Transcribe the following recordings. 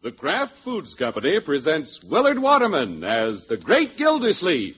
The Kraft Foods Company presents Willard Waterman as the Great Gildersleeve.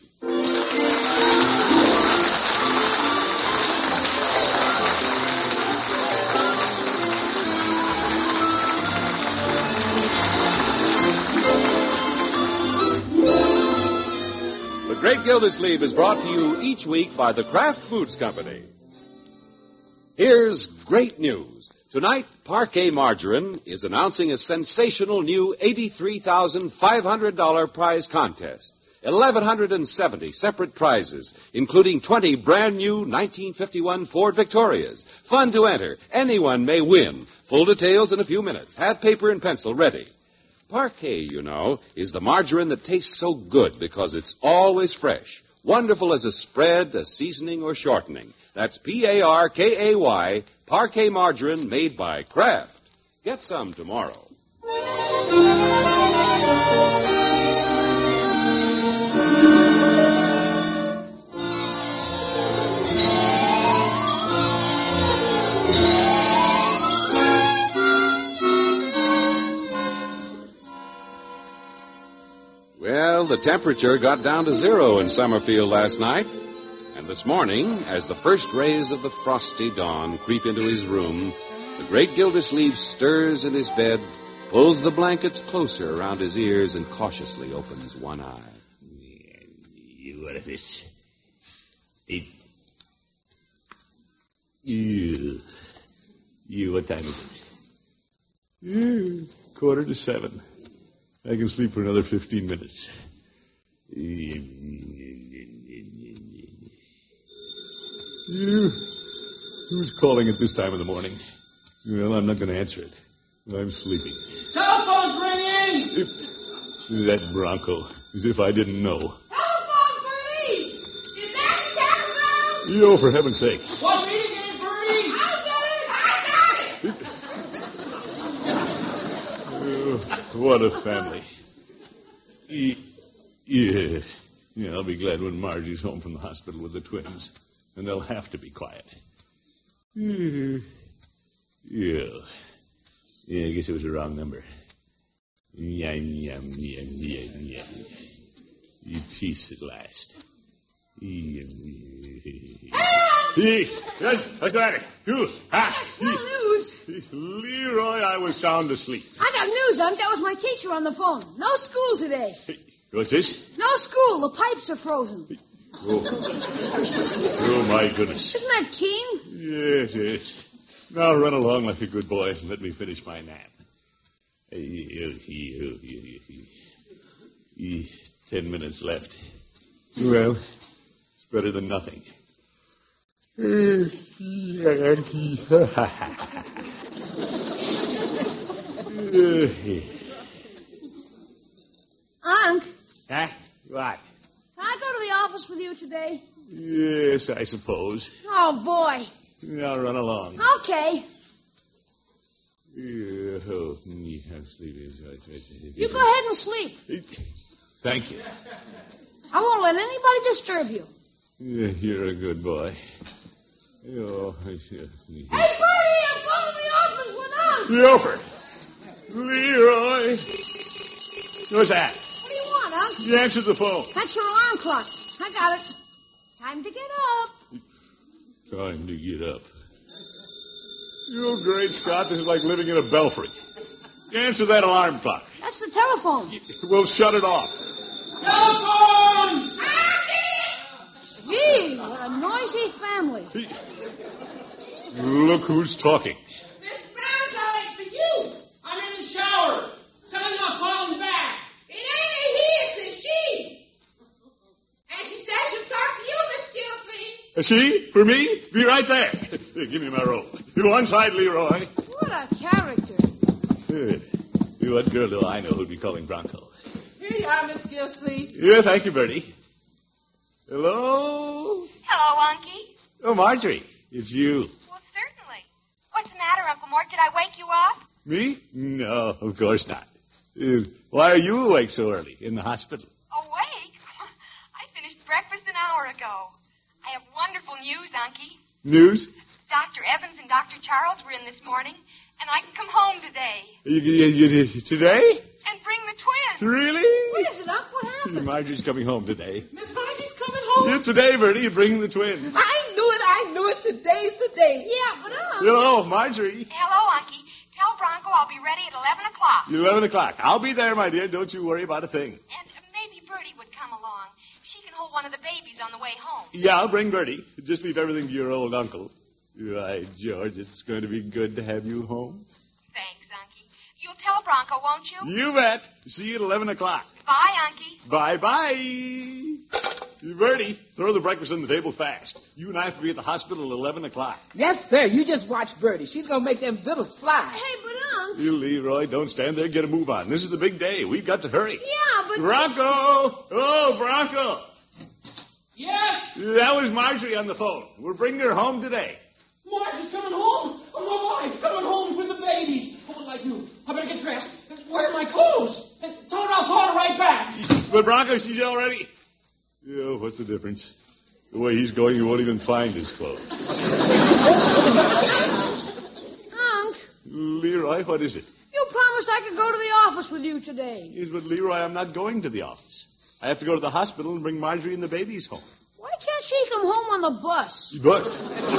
The Great Gildersleeve is brought to you each week by the Kraft Foods Company. Here's great news. Tonight, Parquet Margarine is announcing a sensational new $83,500 prize contest. 1,170 separate prizes, including 20 brand new 1951 Ford Victorias. Fun to enter. Anyone may win. Full details in a few minutes. Have paper and pencil ready. Parquet, you know, is the margarine that tastes so good because it's always fresh. Wonderful as a spread, a seasoning, or shortening. That's P-A-R-K-A-Y, Parquet Margarine made by Kraft. Get some tomorrow. Well, the temperature got down to 0 in Summerfield last night. And this morning, as the first rays of the frosty dawn creep into his room, the great Gildersleeve stirs in his bed, pulls the blankets closer around his ears, and cautiously opens one eye. What is this? What time is it? 6:45. I can sleep for another 15 minutes. Who's calling at this time of the morning? Well, I'm not going to answer it. I'm sleeping. Telephone's ringing! That Bronco, as if I didn't know. Telephone, Bertie! Is that the around? Yo, for heaven's sake. What meeting is it, Bertie? I got it! What a family. Yeah, I'll be glad when Margie's home from the hospital with the twins. And they'll have to be quiet. Yeah, I guess it was the wrong number. Peace at last. Hey, let's go at it. That's no news. Leroy, I was sound asleep. I got news, Unc. That was my teacher on the phone. No school today. What's this? No school. The pipes are frozen. Oh, my goodness. Isn't that keen? Yes. Now run along like a good boy and let me finish my nap. 10 minutes left. Well, it's better than nothing. Unc, Huh? What? can I go to the office with you today? Yes, I suppose. Oh, boy. Now run along. Okay. I'm sleeping. You go ahead and sleep. Thank you. I won't let anybody disturb you. You're a good boy. Hey, Bertie, I'm going to the office with Unc. Leroy! Leroy! What's that? What do you want, Unc? You answered the phone. That's your alarm clock. I got it. Time to get up. Time to get up. You great Scott, this is like living in a belfry. Answer that alarm clock. That's the telephone. We'll shut it off. Telephone! Gee, what a noisy family. Look who's talking. Miss Brown's for you. I'm in the shower. Tell him I'll call him back. It ain't a he, it's a she. And she says she'll talk to you, Miss Gilsey. She? For me? Be right there. Give me my robe. You one side, Leroy. What a character. What girl do I know who'd be calling Bronco? Here you are, Miss Gilsey. Yeah, thank you, Bertie. Hello? Hello, Unky. Oh, Marjorie. It's you. Well, certainly. What's the matter, Uncle Mort? Did I wake you up? Me? No, of course not. Why are you awake so early? In the hospital? Awake? I finished breakfast an hour ago. I have wonderful news, Unky. News? Dr. Evans and Dr. Charles were in this morning, and and I can come home today. Today? And bring the twins. Really? What is it, Unc? What happened? Marjorie's coming home today. Miss Margie's coming home? Yeah, today, Bertie, you bring the twins. I knew it. Today's the day. Yeah, but Unc. Hello, Marjorie. Hello, Unky. Tell Bronco I'll be ready at 11 o'clock. 11 o'clock. I'll be there, my dear. Don't you worry about a thing. And maybe Bertie would come along. She can hold one of the babies on the way home. Yeah, I'll bring Bertie. Just leave everything to your old uncle. Right, George, it's going to be good to have you home. Thanks, Unky. You'll tell Bronco, won't you? You bet. See you at 11 o'clock. Bye, Unky. Bye-bye. Bertie, throw the breakfast on the table fast. You and I have to be at the hospital at 11 o'clock. Yes, sir. You just watch Bertie. She's going to make them victuals fly. Hey, but Unc. You, Leroy, don't stand there. Get a move on. This is the big day. We've got to hurry. Yeah, but... Bronco! Oh, Bronco! Yes? That was Marjorie on the phone. We're bringing her home today. Marge is coming home. Oh, my wife coming home with the babies. What will I do? I better get dressed. Where are my clothes? Tell her I'll call her right back. But Bronco, she's all ready. Yeah, what's the difference? The way he's going, you won't even find his clothes. Unc, Leroy, what is it? you promised I could go to the office with you today. Yes, but Leroy, I'm not going to the office. I have to go to the hospital and bring Marjorie and the babies home. Why can't she come home on the bus? But...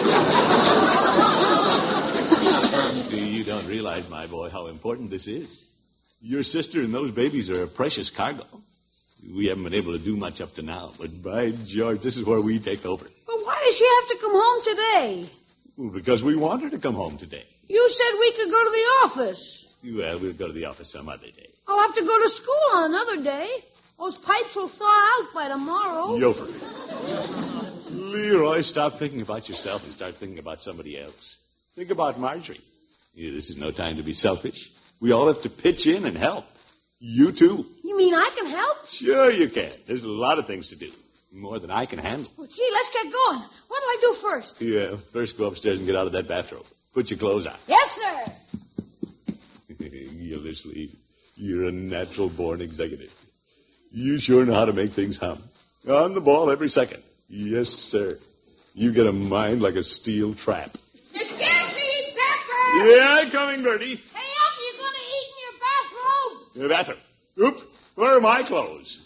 You don't realize, my boy, how important this is. Your sister and those babies are a precious cargo. We haven't been able to do much up to now, but by George, this is where we take over. But why does she have to come home today? Well, because we want her to come home today. You said we could go to the office. Well, we'll go to the office some other day. I'll have to go to school on another day. Those pipes will thaw out by tomorrow. Yofer. Leroy, stop thinking about yourself and start thinking about somebody else. Think about Marjorie. Yeah, this is no time to be selfish. We all have to pitch in and help. You too. You mean I can help? Sure you can. There's a lot of things to do. More than I can handle. Well, gee, let's get going. What do I do first? Yeah, first go upstairs and get out of that bathrobe. Put your clothes on. Yes, sir. Gildersleeve, you're a natural-born executive. You sure know how to make things hum. On the ball every second. Yes, sir. You get a mind like a steel trap. It's Gaffy, Pepper. Yeah, coming, Bertie. Hey, Unc, you going to eat in your bathrobe? The bathroom. Oop, where are my clothes?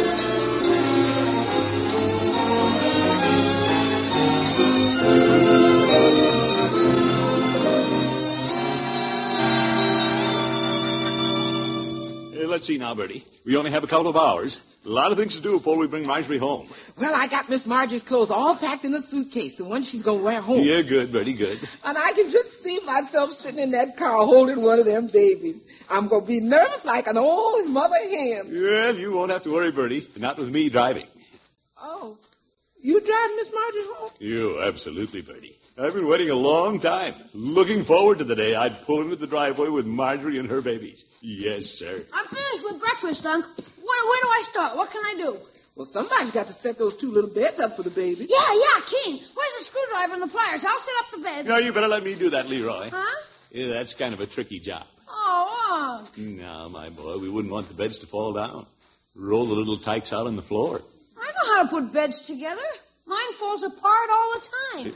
Let's see now, Bertie. We only have a couple of hours. A lot of things to do before we bring Marjorie home. Well, I got Miss Margie's clothes all packed in a suitcase, the one she's going to wear home. Yeah, good, Bertie, good. And I can just see myself sitting in that car holding one of them babies. I'm going to be nervous like an old mother hen. Well, you won't have to worry, Bertie. Not with me driving. Oh, you driving Miss Margie home? You, absolutely, Bertie. I've been waiting a long time, looking forward to the day I'd pull into the driveway with Marjorie and her babies. Yes, sir. I'm finished with breakfast, Unc. Where do I start? What can I do? Well, somebody's got to set those two little beds up for the baby. Yeah, Keen. Where's the screwdriver and the pliers? I'll set up the beds. No, you better let me do that, Leroy. Huh? Yeah, that's kind of a tricky job. Oh, Unc. No, my boy, we wouldn't want the beds to fall down. Roll the little tykes out on the floor. I know how to put beds together. Mine falls apart all the time.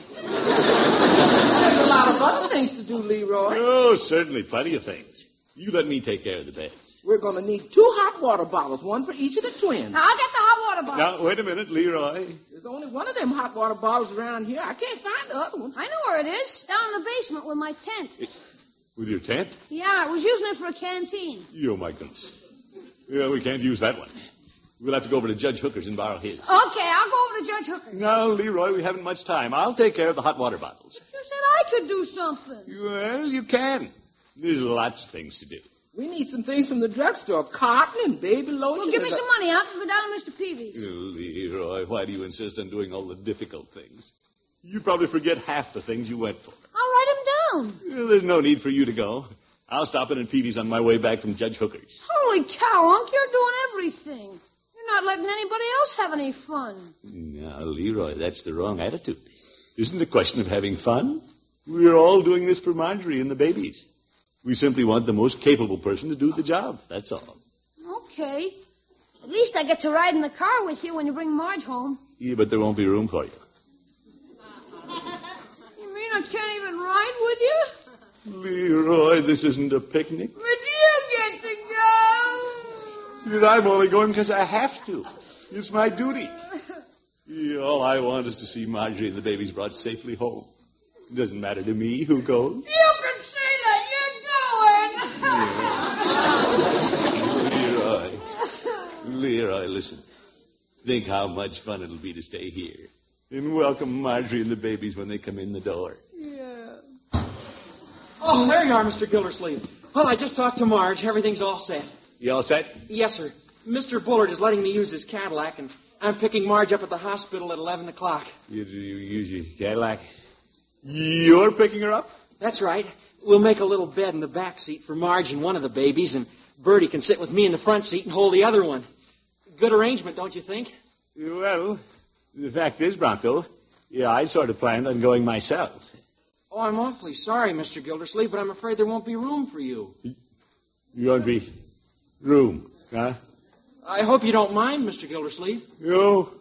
There's a lot of other things to do, Leroy. Oh, certainly, plenty of things. You let me take care of the beds. We're going to need 2 hot water bottles, one for each of the twins. Now, I'll get the hot water bottle. Now, wait a minute, Leroy. There's only one of them hot water bottles around here. I can't find the other one. I know where it is. Down in the basement with my tent. With your tent? Yeah, I was using it for a canteen. Oh, my goodness. Yeah, we can't use that one. We'll have to go over to Judge Hooker's and borrow his. Okay, I'll go over to Judge Hooker's. Now, Leroy, we haven't much time. I'll take care of the hot water bottles. You said I could do something. Well, you can. There's lots of things to do. We need some things from the drugstore. Cotton and baby lotion. Well, give me some money. I'll go down to Mr. Peavy's. Leroy, why do you insist on doing all the difficult things? You probably forget half the things you went for. I'll write them down. Well, there's no need for you to go. I'll stop in at Peavy's on my way back from Judge Hooker's. Holy cow, Unc, you're doing everything. You're not letting anybody else have any fun. Now, Leroy, that's the wrong attitude. Isn't it a question of having fun? We're all doing this for Marjorie and the babies. We simply want the most capable person to do the job. That's all. Okay. At least I get to ride in the car with you when you bring Marge home. Yeah, but there won't be room for you. You mean I can't even ride with you? Leroy, this isn't a picnic. But you get to go. I'm only going because I have to. It's my duty. All I want is to see Marjorie and the babies brought safely home. It doesn't matter to me who goes. You can say that you're going. Leroy, listen. Think how much fun it'll be to stay here and welcome Marjorie and the babies when they come in the door. Yeah. Oh, there you are, Mr. Gildersleeve. Well, I just talked to Marge. Everything's all set. You all set? Yes, sir. Mr. Bullard is letting me use his Cadillac, and I'm picking Marge up at the hospital at 11 o'clock. You use your Cadillac? You're picking her up? That's right. We'll make a little bed in the back seat for Marge and one of the babies, and Bertie can sit with me in the front seat and hold the other one. Good arrangement, don't you think? Well, the fact is, Bronco, I sort of planned on going myself. Oh, I'm awfully sorry, Mr. Gildersleeve, but I'm afraid there won't be room for you. You won't be room, huh? I hope you don't mind, Mr. Gildersleeve. No.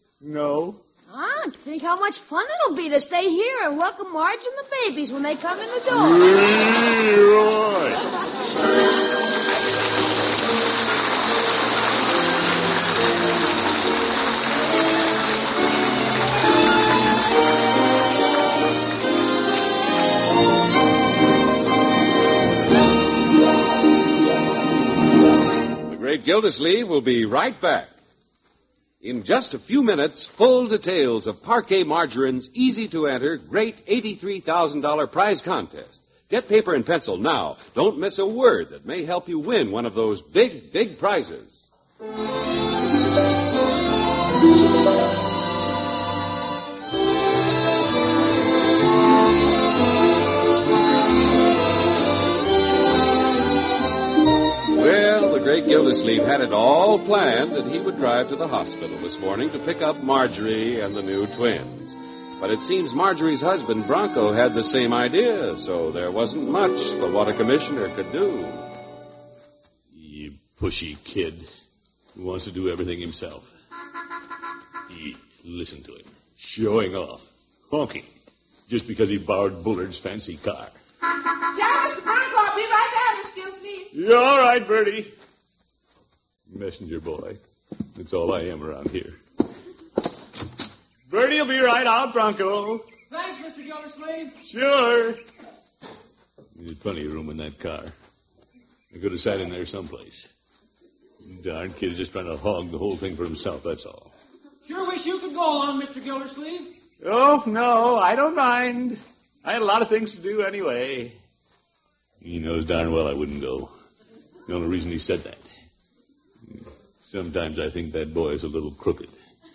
Think how much fun it'll be to stay here and welcome Marge and the babies when they come in the door. Leroy! The Great Gildersleeve will be right back. In just a few minutes, full details of Parquet Margarine's easy-to-enter, great $83,000 prize contest. Get paper and pencil now. Don't miss a word that may help you win one of those big, big prizes. Great Gildersleeve had it all planned that he would drive to the hospital this morning to pick up Marjorie and the new twins. But it seems Marjorie's husband, Bronco, had the same idea, so there wasn't much but what a commissioner could do. You pushy kid who wants to do everything himself. Listen to him. Showing off. Honking. Just because he borrowed Bullard's fancy car. Mr. Bronco, I'll be right down, Miss Gildersleeve. You're all right, Bertie. Messenger boy. That's all I am around here. Bertie will be right out, Bronco. Thanks, Mr. Gildersleeve. Sure. There's plenty of room in that car. I could have sat in there someplace. Darn kid is just trying to hog the whole thing for himself, that's all. Sure wish you could go along, Mr. Gildersleeve. Oh, no, I don't mind. I had a lot of things to do anyway. He knows darn well I wouldn't go. The only reason he said that. Sometimes I think that boy is a little crooked.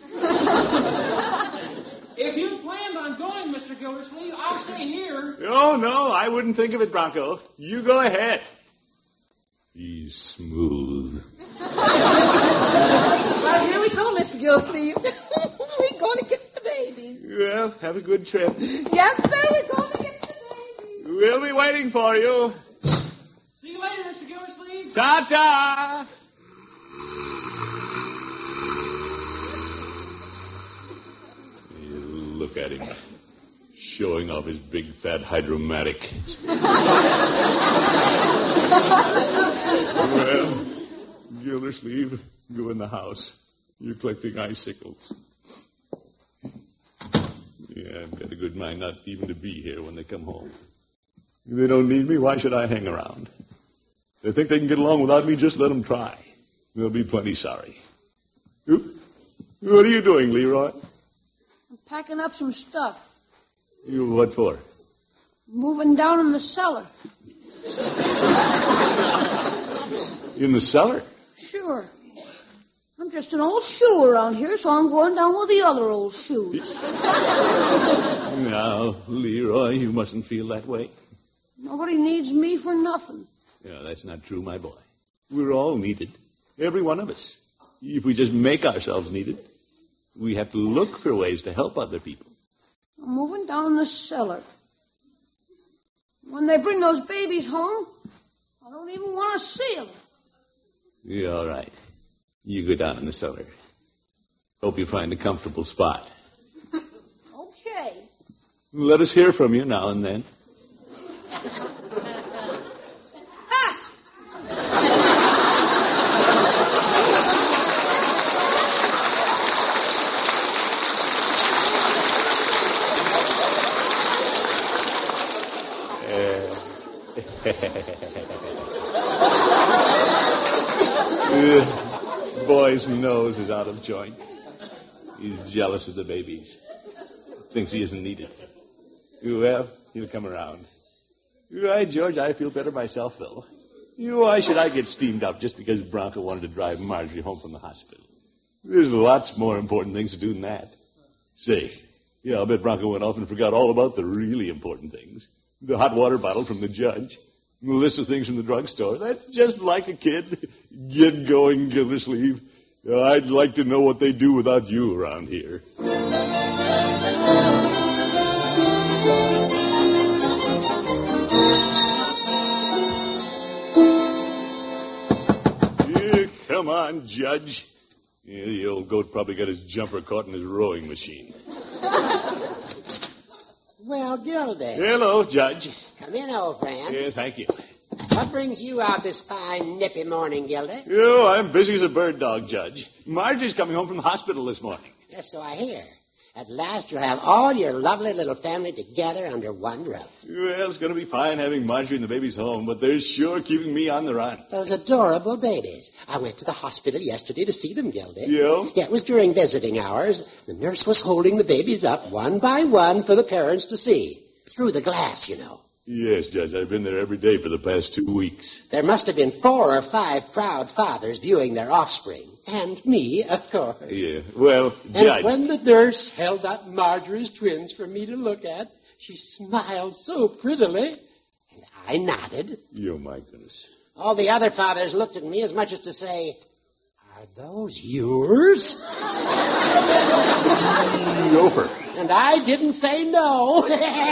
If you planned on going, Mr. Gildersleeve, I'll stay here. Oh, no, I wouldn't think of it, Bronco. You go ahead. He's smooth. Well, here we go, Mr. Gildersleeve. We're going to get the babies. Well, have a good trip. Yes, sir, we're going to get the babies. We'll be waiting for you. See you later, Mr. Gildersleeve. Ta-ta! Look at him, showing off his big, fat hydromatic. Well, Gildersleeve, go in the house. You're collecting icicles. Yeah, I've got a good mind not even to be here when they come home. If they don't need me, why should I hang around? They think they can get along without me, just let them try. They'll be plenty sorry. What are you doing, Leroy? I'm packing up some stuff. You what for? Moving down in the cellar. In the cellar? Sure. I'm just an old shoe around here, so I'm going down with the other old shoes. Now, Leroy, you mustn't feel that way. Nobody needs me for nothing. Yeah, that's not true, my boy. We're all needed. Every one of us. If we just make ourselves needed, we have to look for ways to help other people. I'm moving down in the cellar. When they bring those babies home, I don't even want to see them. Yeah, all right. You go down in the cellar. Hope you find a comfortable spot. Okay. Let us hear from you now and then. Boy's nose is out of joint. He's jealous of the babies. Thinks he isn't needed. Well, he'll come around. Right, George, I feel better myself, though. Why should I get steamed up just because Bronco wanted to drive Marjorie home from the hospital? There's lots more important things to do than that. Say, I'll bet Bronco went off and forgot all about the really important things. The hot water bottle from the judge. The list of things from the drugstore. That's just like a kid. Get going, Gildersleeve. I'd like to know what they do without you around here. Come on, Judge. The old goat probably got his jumper caught in his rowing machine. Well, Gildy. Hello, Judge. Come in, old friend. Yeah, thank you. What brings you out this fine, nippy morning, Gildy? I'm busy as a bird dog, Judge. Marjorie's coming home from the hospital this morning. Yes, so I hear. At last you'll have all your lovely little family together under one roof. Well, it's going to be fine having Marjorie and the babies home, but they're sure keeping me on the run. Those adorable babies. I went to the hospital yesterday to see them, Gildy. Yeah? Yeah, it was during visiting hours. The nurse was holding the babies up one by one for the parents to see. Through the glass, you know. Yes, Judge. I've been there every day for the past 2 weeks. There must have been 4 or 5 proud fathers viewing their offspring. And me, of course. Yeah. Well, And Judge... when the nurse held up Marjorie's twins for me to look at, she smiled so prettily. And I nodded. Oh, my goodness. All the other fathers looked at me as much as to say, "Are those yours?" Gopher. And I didn't say no.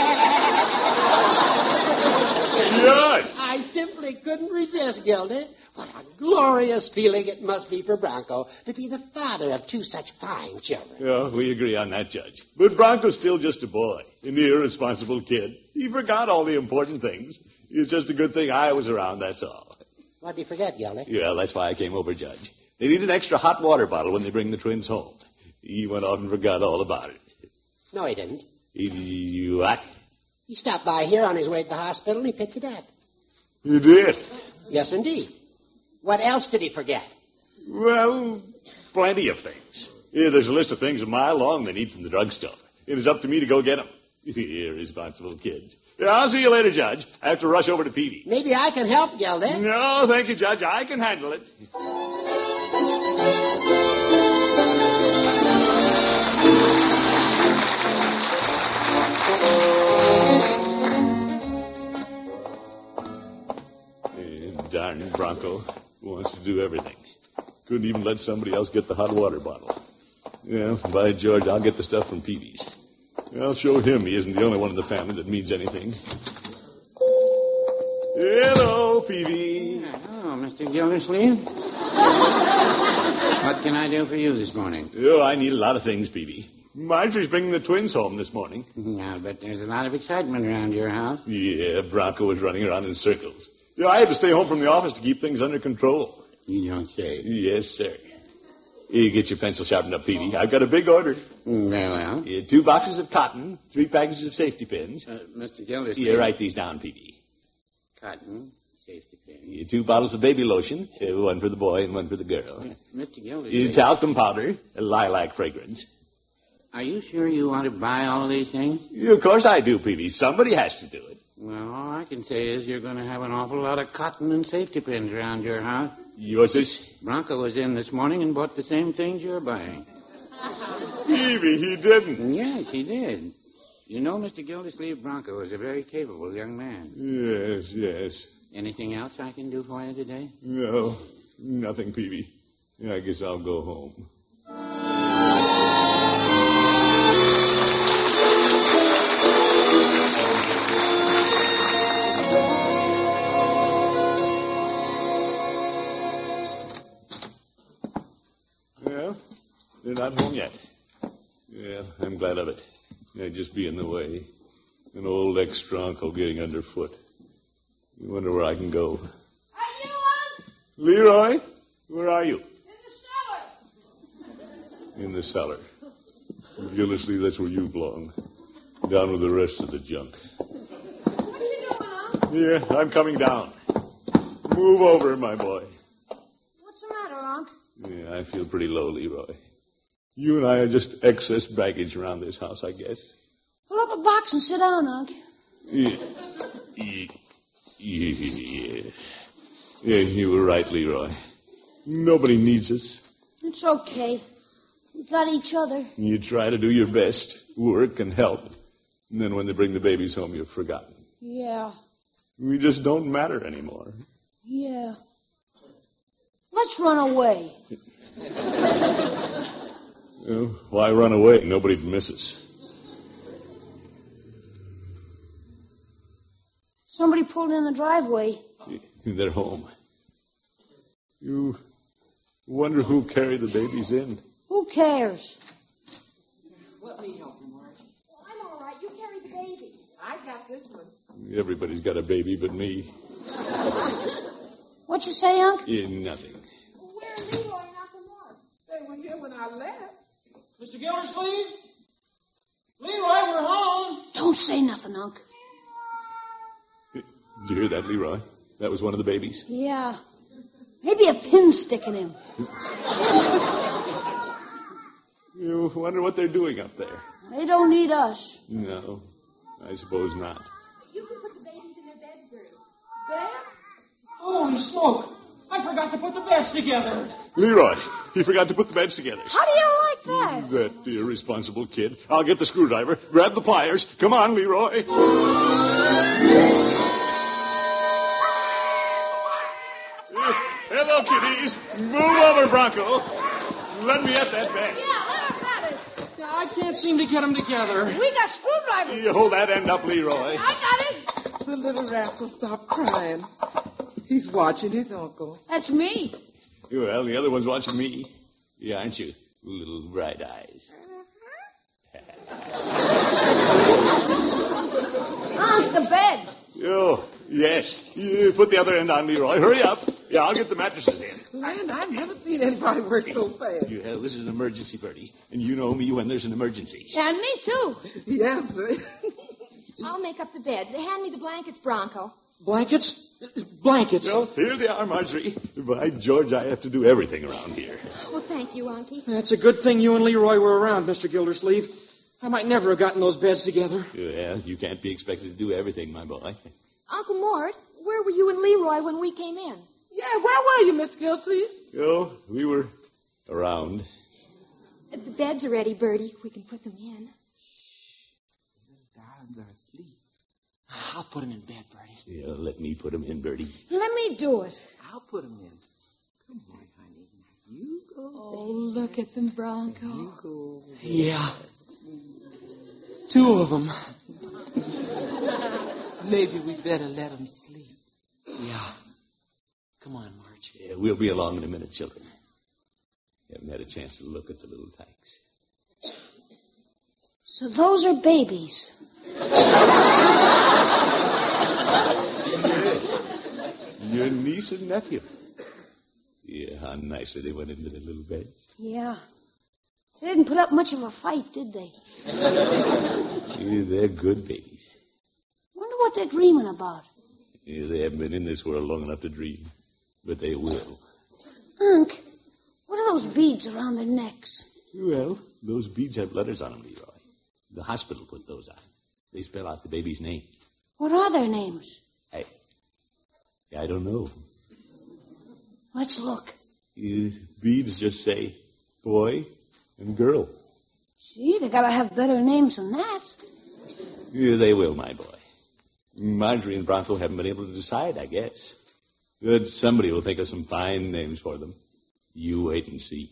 Judge! I simply couldn't resist, Gildy. What a glorious feeling it must be for Bronco to be the father of 2 such fine children. Yeah, we agree on that, Judge. But Bronco's still just a boy, an irresponsible kid. He forgot all the important things. It's just a good thing I was around, that's all. What did you forget, Gildy? Yeah, that's why I came over, Judge. They need an extra hot water bottle when they bring the twins home. He went off and forgot all about it. No, he didn't. What? He stopped by here on his way to the hospital and he picked it up. You did? Yes, indeed. What else did he forget? Well, plenty of things. Yeah, there's a list of things a mile long they need from the drugstore. It is up to me to go get them. Irresponsible kids. Yeah, I'll see you later, Judge. I have to rush over to Peavy. Maybe I can help, Gildy. No, thank you, Judge. I can handle it. Darn Bronco wants to do everything. Couldn't even let somebody else get the hot water bottle. Yeah, by George, I'll get the stuff from Peavy's. I'll show him he isn't the only one in the family that means anything. Hello, Peavy. Oh, Mr. Gildersleeve. What can I do for you this morning? Oh, I need a lot of things, Peavy. Marjorie's bringing the twins home this morning. I'll bet there's a lot of excitement around your house. Yeah, Bronco was running around in circles. Yeah, I had to stay home from the office to keep things under control. You don't say. Yes, sir. You get your pencil sharpened up, Peavy. I've got a big order. Very well. 2 boxes of cotton, 3 packages of safety pins. Mr. Gildersleeve. Yeah, write these down, Peavy. Cotton, safety pin. 2 bottles of baby lotion, 1 for the boy and 1 for the girl. Mr. Gildersleeve. Talcum powder, a lilac fragrance. Are you sure you want to buy all these things? Of course I do, Peavy. Somebody has to do it. Well, all I can say is you're going to have an awful lot of cotton and safety pins around your house. Yours is? Bronco was in this morning and bought the same things you're buying. Peavy, he didn't. Yes, he did. You know, Mr. Gildersleeve, Bronco is a very capable young man. Yes. Anything else I can do for you today? No, nothing, Peavy. I guess I'll go home. They're not home yet. Yeah, I'm glad of it. They'd just be in the way. An old ex-Bronco getting underfoot. You wonder where I can go. Are you on? Leroy, where are you? In the cellar. In the cellar. Gildersleeve, that's where you belong. Down with the rest of the junk. What you doing, Unc? Yeah, I'm coming down. Move over, my boy. What's the matter, Yeah, I feel pretty low, Leroy. You and I are just excess baggage around this house, I guess. Pull up a box and sit down, Unc. Yeah, you were right, Leroy. Nobody needs us. It's okay. We got each other. You try to do your best, work and help. And then when they bring the babies home, you've forgotten. Yeah. We just don't matter anymore. Yeah. Let's run away. Well, why run away? Nobody'd miss us. Somebody pulled in the driveway. They're home. You wonder who carried the babies in? Who cares? Let me help you, Marge. Well, I'm all right. You carry the baby. I got this one. Everybody's got a baby but me. What you say, Unc? Nothing. Where are Leroy and Uncle Mort? They were here when I left. Mr. Gildersleeve? Leroy, we're home. Don't say nothing, Unc. Did you hear that, Leroy? That was one of the babies. Yeah. Maybe a pin sticking him. You wonder what they're doing up there. They don't need us. No, I suppose not. You can put the babies in their beds, Bertie. Bed? Holy smoke. I forgot to put the beds together. Leroy, he forgot to put the beds together. How do you like that? That irresponsible kid. I'll get the screwdriver. Grab the pliers. Come on, Leroy. Hello, kiddies. Move over, Bronco. Let me at that bed. Yeah, let us have it. I can't seem to get them together. We got screwdrivers. You hold that end up, Leroy. I got it. The little rascal stopped crying. He's watching his uncle. That's me. Well, the other one's watching me. Yeah, aren't you? Little bright eyes. Unc, the bed. Oh, yes. You put the other end on, Leroy. Hurry up. Yeah, I'll get the mattresses in. Land, I've never seen anybody work so fast. You hell, this is an emergency, Bertie. And you know me when there's an emergency. And me, too. Yes, sir. I'll make up the beds. Hand me the blankets, Bronco. Blankets? Blankets. Well, here they are, Marjorie. By George, I have to do everything around here. Well, thank you, Unky. That's a good thing you and Leroy were around, Mr. Gildersleeve. I might never have gotten those beds together. Well, you can't be expected to do everything, my boy. Uncle Mort, where were you and Leroy when we came in? Yeah, where were you, Mr. Gilsey? Oh, we were around. The beds are ready, Bertie. We can put them in. Darlings are asleep. I'll put them in bed, Bertie. Yeah, let me put them in, Bertie. Let me do it. I'll put them in. Come on, honey. You go. Oh, look at them, Bronco. You go. Yeah. 2 of them. Maybe we better let them sleep. Yeah. Come on, Marge. Yeah, we'll be along in a minute, children. Haven't had a chance to look at the little tykes. So those are babies. Your niece and nephew. Yeah, how nicely they went into their little beds. Yeah. They didn't put up much of a fight, did they? Yeah, they're good babies. Wonder what they're dreaming about. Yeah, they haven't been in this world long enough to dream, but they will. Unc, what are those beads around their necks? Well, those beads have letters on them, Leroy. The hospital put those on. They spell out the baby's name. What are their names? I don't know. Let's look. Beads just say boy and girl. Gee, they gotta have better names than that. Yeah, they will, my boy. Marjorie and Bronco haven't been able to decide, I guess. But somebody will think of some fine names for them. You wait and see.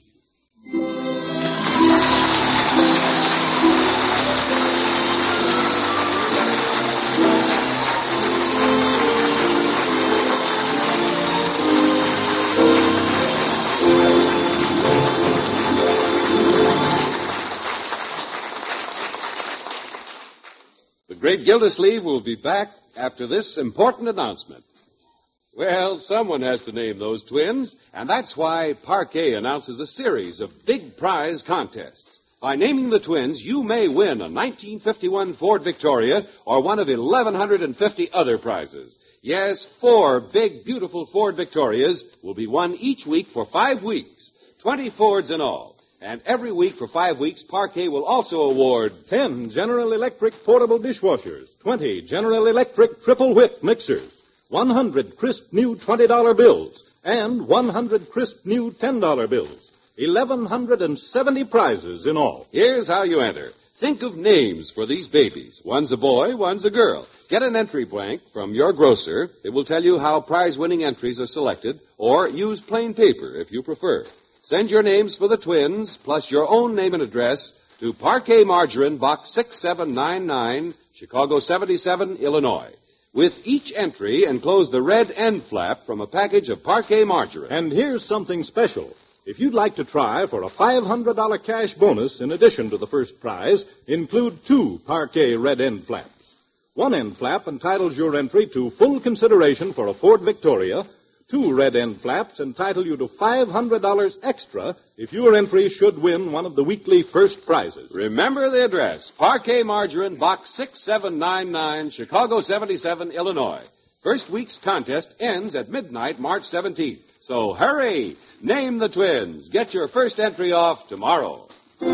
The great Gildersleeve will be back after this important announcement. Well, someone has to name those twins, and that's why Parquet announces a series of big prize contests. By naming the twins, you may win a 1951 Ford Victoria or one of 1,150 other prizes. Yes, 4 big, beautiful Ford Victorias will be won each week for 5 weeks. 20 Fords in all. And every week for 5 weeks, Parquet will also award 10 General Electric portable dishwashers, 20 General Electric triple whip mixers, 100 crisp new $20 bills, and 100 crisp new $10 bills. 1,170 prizes in all. Here's how you enter. Think of names for these babies. One's a boy, one's a girl. Get an entry blank from your grocer. It will tell you how prize-winning entries are selected, or use plain paper if you prefer. Send your names for the twins, plus your own name and address, to Parquet Margarine, Box 6799, Chicago 77, Illinois. With each entry, enclose the red end flap from a package of Parquet Margarine. And here's something special. If you'd like to try for a $500 cash bonus in addition to the first prize, include 2 Parquet red end flaps. One end flap entitles your entry to full consideration for a Ford Victoria. 2 red end flaps entitle you to $500 extra if your entry should win one of the weekly first prizes. Remember the address, Parquet Margarine, Box 6799, Chicago 77, Illinois. First week's contest ends at midnight, March 17th. So hurry! Name the twins. Get your first entry off tomorrow.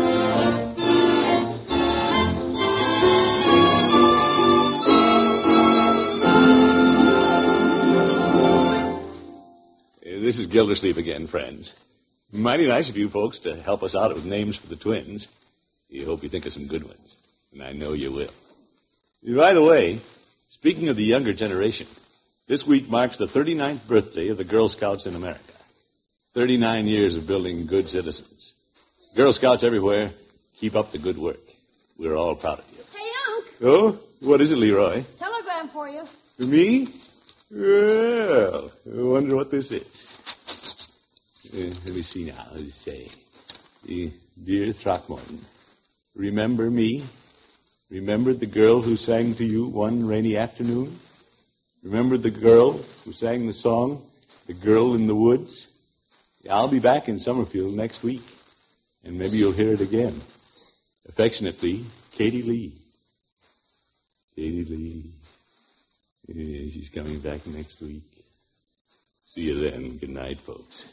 This is Gildersleeve again, friends. Mighty nice of you folks to help us out with names for the twins. I hope you think of some good ones, and I know you will. By the way, speaking of the younger generation, this week marks the 39th birthday of the Girl Scouts in America. 39 years of building good citizens. Girl Scouts everywhere, keep up the good work. We're all proud of you. Hey, Unc. Oh, what is it, Leroy? Telegram for you. For me? Well, I wonder what this is. Let me see now. Let's say, Dear Throckmorton, remember me? Remember the girl who sang to you one rainy afternoon? Remember the girl who sang the song, The Girl in the Woods? I'll be back in Summerfield next week, and maybe you'll hear it again. Affectionately, Katie Lee. Katie Lee. Yeah, she's coming back next week. See you then. Good night, folks.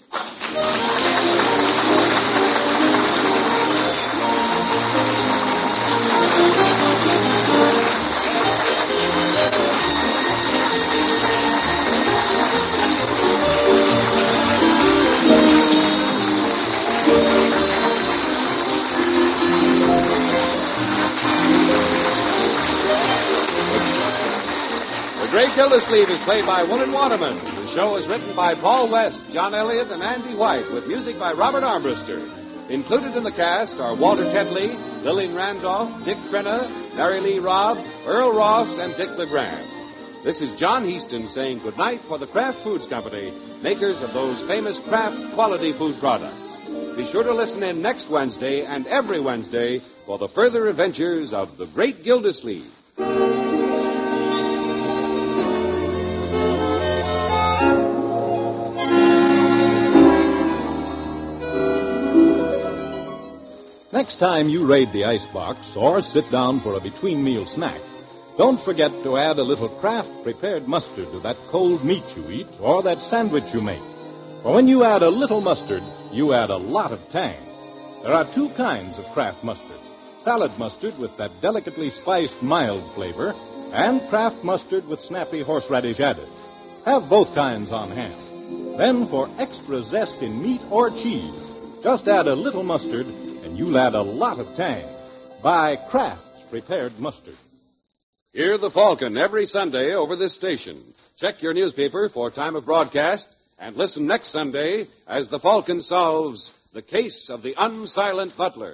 The Great Gildersleeve is played by Woolen Waterman. The show is written by Paul West, John Elliott, and Andy White, with music by Robert Armbruster. Included in the cast are Walter Tetley, Lillian Randolph, Dick Crenna, Mary Lee Robb, Earl Ross, and Dick LeGrand. This is John Heaston saying goodnight for the Kraft Foods Company, makers of those famous Kraft quality food products. Be sure to listen in next Wednesday and every Wednesday for the further adventures of the Great Gildersleeve. Next time you raid the icebox or sit down for a between-meal snack, don't forget to add a little Kraft prepared mustard to that cold meat you eat or that sandwich you make. For when you add a little mustard, you add a lot of tang. There are 2 kinds of Kraft mustard. Salad mustard with that delicately spiced mild flavor, and Kraft mustard with snappy horseradish added. Have both kinds on hand. Then for extra zest in meat or cheese, just add a little mustard and you'll add a lot of tang. Buy Kraft's prepared mustard. Hear the Falcon every Sunday over this station. Check your newspaper for time of broadcast and listen next Sunday as the Falcon solves the case of the unsilent butler.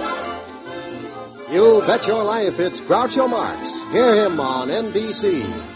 You bet your life it's Groucho Marx. Hear him on NBC.